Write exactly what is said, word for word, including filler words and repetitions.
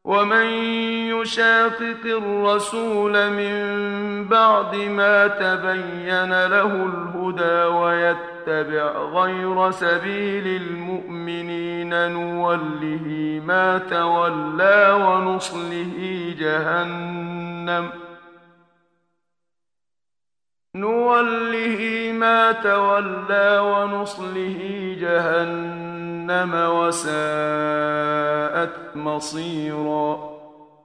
ومن يشاقق الرسول من بعد ما تبين له الهدى ويتبع غير سبيل المؤمنين نوله ما تولى ونصله جهنم نوله ما تولى ونصله جهنم وساءت مصيرا